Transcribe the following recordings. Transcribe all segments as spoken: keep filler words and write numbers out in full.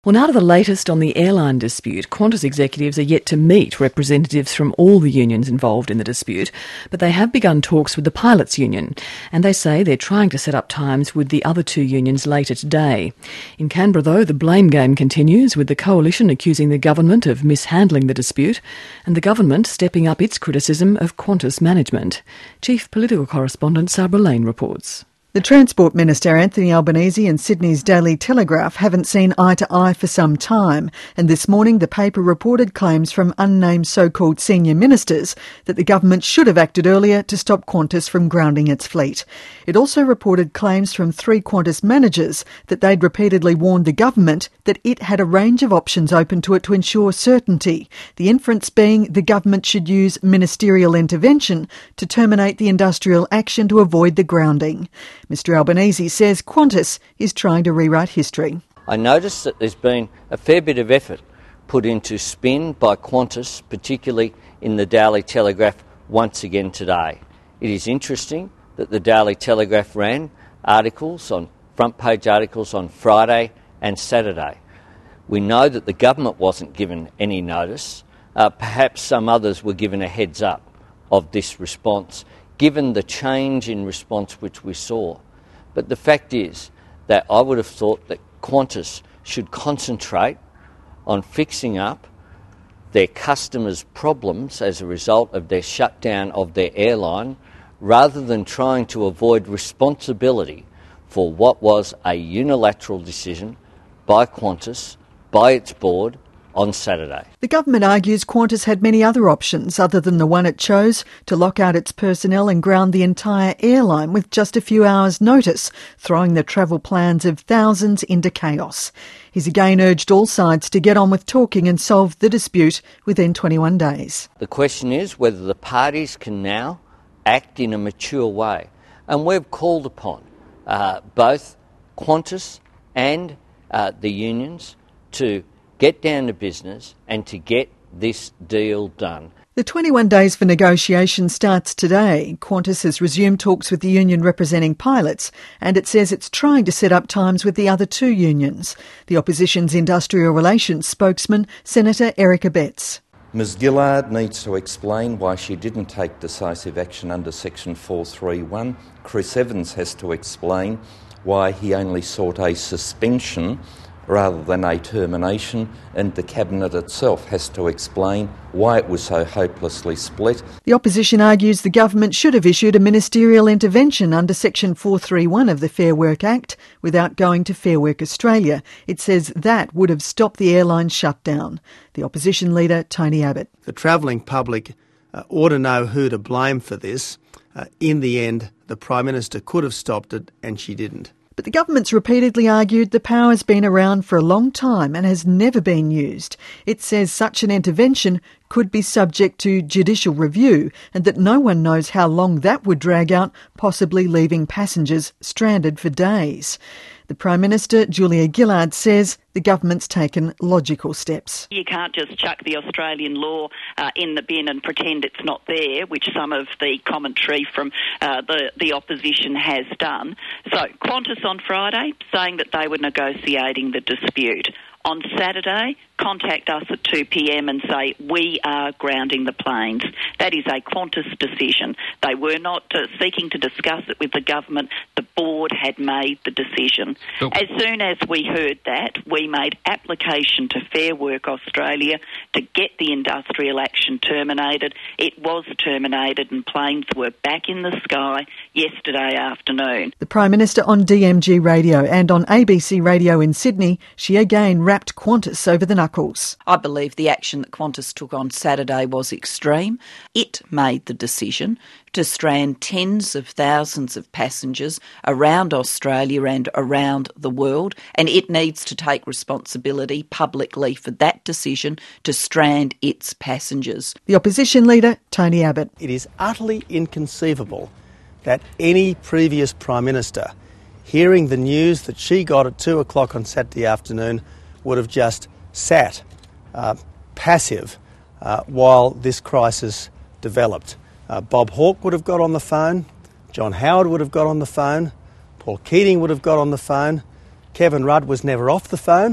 Well, now to the latest on the airline dispute. Qantas executives are yet to meet representatives from all the unions involved in the dispute, but they have begun talks with the pilots' union, and they say they're trying to set up times with the other two unions later today. In Canberra, though, the blame game continues, with the coalition accusing the government of mishandling the dispute, and the government stepping up its criticism of Qantas management. Chief Political Correspondent Sabra Lane reports. The Transport Minister Anthony Albanese and Sydney's Daily Telegraph haven't seen eye to eye for some time, and this morning the paper reported claims from unnamed so-called senior ministers that the government should have acted earlier to stop Qantas from grounding its fleet. It also reported claims from three Qantas managers that they'd repeatedly warned the government that it had a range of options open to it to ensure certainty, the inference being the government should use ministerial intervention to terminate the industrial action to avoid the grounding. Mister Albanese says Qantas is trying to rewrite history. I noticed that there's been a fair bit of effort put into spin by Qantas, particularly in the Daily Telegraph once again today. It is interesting that the Daily Telegraph ran articles on front page articles on Friday and Saturday. We know that the government wasn't given any notice. Uh, perhaps some others were given a heads up of this response, given the change in response which we saw. But the fact is that I would have thought that Qantas should concentrate on fixing up their customers' problems as a result of their shutdown of their airline, rather than trying to avoid responsibility for what was a unilateral decision by Qantas, by its board, on Saturday. The government argues Qantas had many other options other than the one it chose, to lock out its personnel and ground the entire airline with just a few hours' notice, throwing the travel plans of thousands into chaos. He's again urged all sides to get on with talking and solve the dispute within twenty-one days. The question is whether the parties can now act in a mature way. And we've called upon uh, both Qantas and uh, the unions to get down to business and to get this deal done. The twenty-one days for negotiation starts today. Qantas has resumed talks with the union representing pilots, and it says it's trying to set up times with the other two unions. The opposition's industrial relations spokesman, Senator Eric Abetz. Ms Gillard needs to explain why she didn't take decisive action under Section four thirty-one. Chris Evans has to explain why he only sought a suspension rather than a termination, and the Cabinet itself has to explain why it was so hopelessly split. The opposition argues the government should have issued a ministerial intervention under Section four thirty-one of the Fair Work Act without going to Fair Work Australia. It says that would have stopped the airline shutdown. The opposition leader, Tony Abbott. The travelling public uh, ought to know who to blame for this. Uh, in the end, the Prime Minister could have stopped it, and she didn't. But the government's repeatedly argued the power's been around for a long time and has never been used. It says such an intervention could be subject to judicial review, and that no one knows how long that would drag out, possibly leaving passengers stranded for days. The Prime Minister, Julia Gillard, says the government's taken logical steps. You can't just chuck the Australian law uh, in the bin and pretend it's not there, which some of the commentary from uh, the, the opposition has done. So Qantas on Friday saying that they were negotiating the dispute. On Saturday, contact us at two p.m. and say, we are grounding the planes. That is a Qantas decision. They were not uh, seeking to discuss it with the government. The board had made the decision. Oh. As soon as we heard that, we made application to Fair Work Australia to get the industrial action terminated. It was terminated and planes were back in the sky yesterday afternoon. The Prime Minister on D M G Radio and on A B C Radio in Sydney, she again wrapped Qantas over the knuckles. I believe the action that Qantas took on Saturday was extreme. It made the decision to strand tens of thousands of passengers around Australia and around the world, and it needs to take responsibility publicly for that decision to strand its passengers. The opposition leader, Tony Abbott. It is utterly inconceivable that any previous Prime Minister, hearing the news that she got at two o'clock on Saturday afternoon, would have just sat uh, passive uh, while this crisis developed. Uh, Bob Hawke would have got on the phone, John Howard would have got on the phone, Paul Keating would have got on the phone, Kevin Rudd was never off the phone,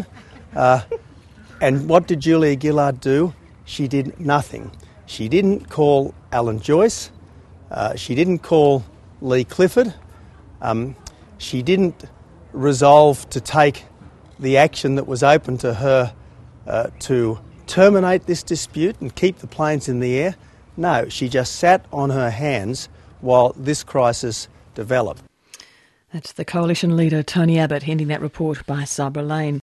Uh, and what did Julia Gillard do? She did nothing. She didn't call Alan Joyce. Uh, she didn't call Lee Clifford. Um, she didn't resolve to take the action that was open to her uh, to terminate this dispute and keep the planes in the air. No, she just sat on her hands while this crisis developed. That's the Coalition leader Tony Abbott ending that report by Sabra Lane.